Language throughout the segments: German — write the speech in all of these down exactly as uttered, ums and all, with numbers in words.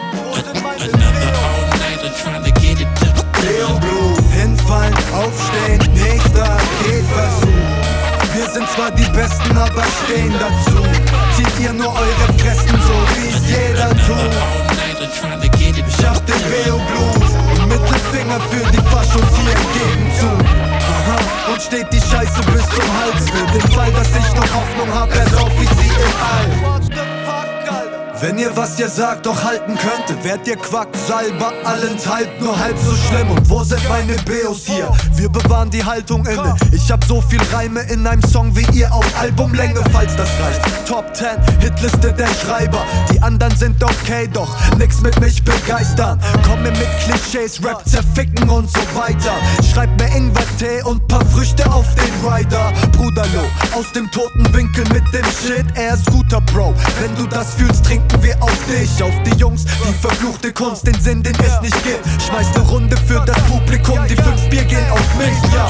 Another all-nighter trying to get it done. Leo Blue, hinfallen, aufstehen, nächster Gehversuch. Wir sind zwar die Besten, aber stehen dazu. Zieht ihr nur eure Fressen so, wie es jeder tut. Ich hab den Leo Blues und Mittelfinger für die Faschos hier entgegen zu. Aha, und steht die Scheiße bis zum Hals. Für den Fall, dass ich noch Hoffnung hab, ersauf ich sie im All. Wenn ihr was ihr sagt doch halten könntet, wärt ihr Quacksalber allenthalb nur halb so schlimm. Und wo sind meine Beos hier? Wir bewahren die Haltung inne. Ich hab so viel Reime in einem Song wie ihr auf Albumlänge, falls das reicht. Top zehn, Hitliste der Schreiber. Die anderen sind okay, doch nix mit mich begeistern. Komm mir mit Klischees, Rap zerficken und so weiter. Schreib mir Ingwer-Tee und paar Früchte auf den Rider. Bruderlo, aus dem toten Winkel mit dem Shit, er ist guter Bro. Wenn du das fühlst, trinken wir auf dich, auf die Jungs, die verfluchte Kunst, den Sinn, den es nicht gibt. Schmeiß ne Runde für das Publikum, die fünf Bier gehen auf mich, ja.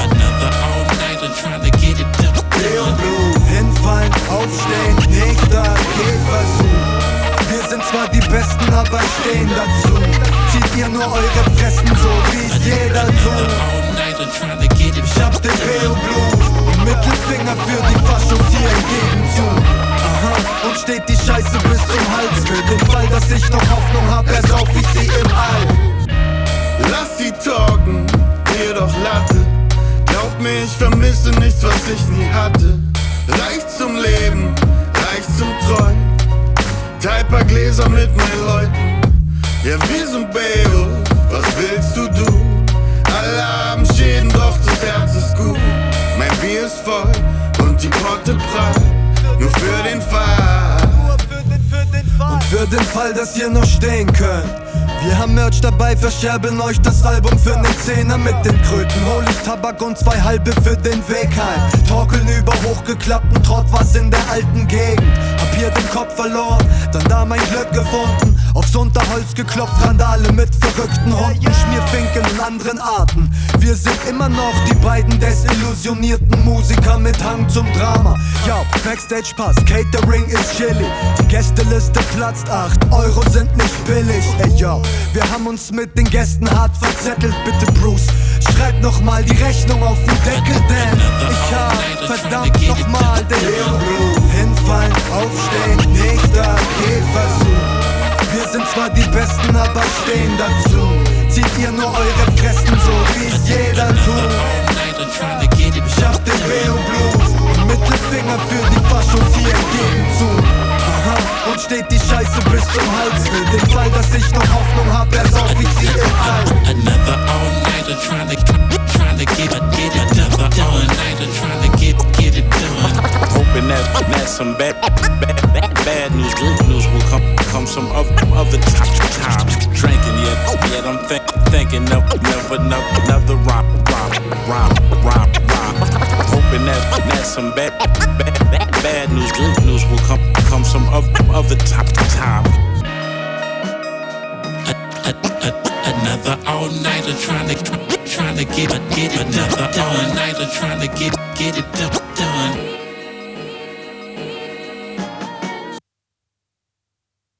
Leo Blue, hinfallen, aufstehen, nächster Gehversuch. Wir sind zwar die Besten, aber stehen dazu. Zieht ihr nur eure Fressen so, wie es jeder tut. Ich hab den Leo Blue und Mittelfinger für die Faschos hier entgegen zu. Aha, und steht die Scheiße bis zum Hals. Für den Fall, dass ich noch Hoffnung hab, ersauf ich sie im All. Lass sie talken, mir doch Latte. Glaub mir, ich vermisse nichts, was ich nie hatte. Reich zum Leben, reich zum Träumen. Teil paar Gläser mit meinen Leuten. Ja, wir sind Beo, was willst du du? Alle haben Schäden, doch das Herz ist gut. Mein Bier ist voll und die Potte prall. Nur für den Fall. Und für den Fall, dass ihr noch stehen könnt. Wir haben Merch dabei, verscherbeln euch das Album für nen Zehner mit den Kröten. Hol ich Tabak und zwei halbe für den Weg heim. Torkeln über hochgeklappten Trott, was in der alten Gegend. Hab hier den Kopf verloren, dann da mein Glück gefunden. Aufs Unterholz geklopft, Randale mit verrückten Hunden, Schmierfinken und anderen Arten. Wir sind immer noch die beiden desillusionierten Musiker mit Hang zum Drama. Ja, Backstage Pass, Catering ist chilly. Die Gästeliste platzt, acht Euro sind nicht billig. Ey yo, wir haben uns mit den Gästen hart verzettelt, bitte Bruce. Schreib nochmal die Rechnung auf den Deckel, denn ich hab verdammt nochmal den Leo Blue. Hinfallen, aufstehen, nächster Gehversuch. Wir sind zwar die Besten, aber stehen dazu. Zieht ihr nur eure Fressen so, wie es jeder tut. Ich hab den Leo Blues und Mittelfinger für die Faschos hier entgegen zu. Aha, und steht die Scheiße bis zum Hals. Für den Fall, dass ich noch Hoffnung hab, ersauf ich sie im All. Another all-nighter trying to, trying to get, get it done. All-nighter trying to get, get it done. Hoping that, that some bad, bad, bad, bad news, good news will come, come some other, other time. Drinking, yet, yet I'm think, thinking of never, never, another rhyme, rhyme, rhyme, rhyme, rhyme. Hoping that, that some bad, bad, bad, bad news, good news will come, come some other, other time. Another all-nighter trying to, trying to get, get it done. Another all-nighter trying to get, get it done.